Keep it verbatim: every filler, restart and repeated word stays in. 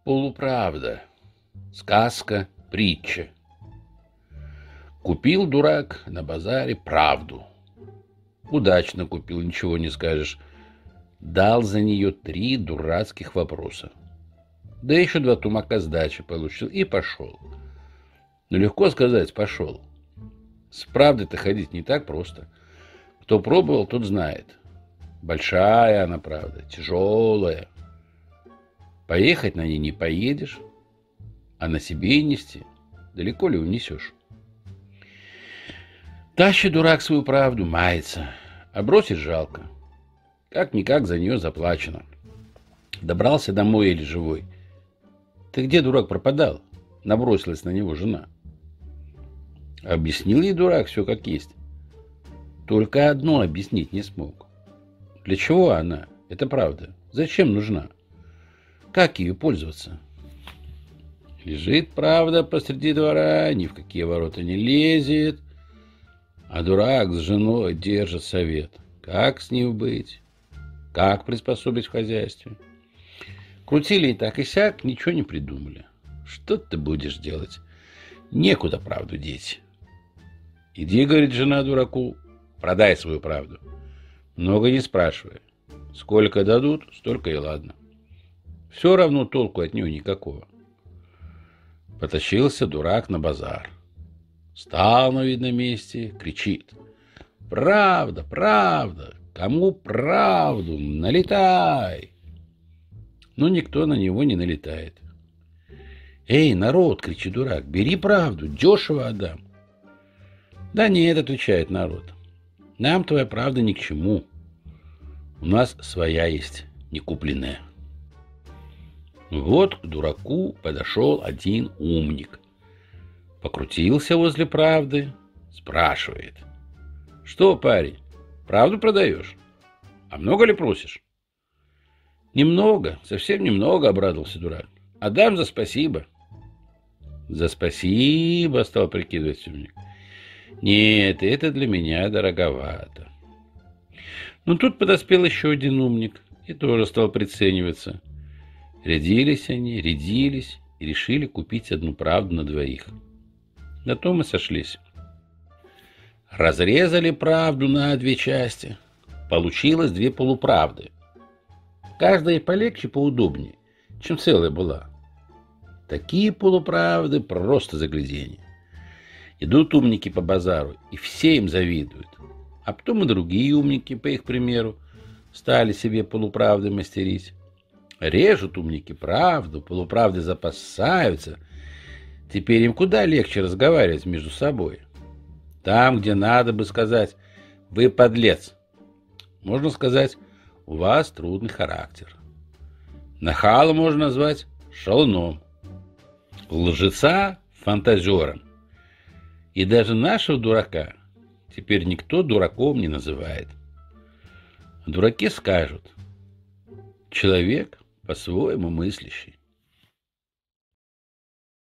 Полуправда. Сказка, притча. Купил дурак на базаре правду. Удачно купил, ничего не скажешь. Дал за нее три дурацких вопроса. Да еще два тумака сдачи получил и пошел. Но легко сказать «пошел». С правдой-то ходить не так просто. Кто пробовал, тот знает. Большая она правда, тяжелая. Поехать на ней не поедешь, а на себе и нести далеко ли унесешь. Тащит дурак свою правду, мается, а бросить жалко. Как-никак за нее заплачено. Добрался домой или живой. Ты где, дурак, пропадал? Набросилась на него жена. Объяснил ей дурак все как есть. Только одно объяснить не смог. Для чего она? Это правда. Зачем нужна? Как ее пользоваться? Лежит правда посреди двора, ни в какие ворота не лезет. А дурак с женой держит совет. Как с ним быть? Как приспособить в хозяйстве? Крутили и так и сяк, ничего не придумали. Что ты будешь делать? Некуда правду деть. Иди, говорит жена дураку, продай свою правду. Много не спрашивай. Сколько дадут, столько и ладно. Все равно толку от нее никакого. Потащился дурак на базар. Стал на видном месте, кричит. Правда, правда, кому правду, налетай. Но никто на него не налетает. Эй, народ, кричит дурак, бери правду, дешево отдам. Да нет, отвечает народ, нам твоя правда ни к чему. У нас своя есть, не купленная. Вот к дураку подошел один умник. Покрутился возле правды, спрашивает. Что, парень, правду продаешь? А много ли просишь? Немного, совсем немного, обрадовался дурак. Отдам за спасибо. За спасибо, стал прикидывать умник. Нет, это для меня дороговато. Но тут подоспел еще один умник и тоже стал прицениваться. Рядились они, рядились и решили купить одну правду на двоих. На том и сошлись. Разрезали правду на две части. Получилось две полуправды. Каждая полегче, поудобнее, чем целая была. Такие полуправды просто загляденье. Идут умники по базару, и все им завидуют. А потом и другие умники, по их примеру, стали себе полуправды мастерить. Режут умники правду, полуправды запасаются. Теперь им куда легче разговаривать между собой. Там, где надо бы сказать «вы подлец», можно сказать «у вас трудный характер». Нахала можно назвать шалуном, лжеца фантазером. И даже нашего дурака теперь никто дураком не называет. Дураки скажут: человек по-своему мыслящий.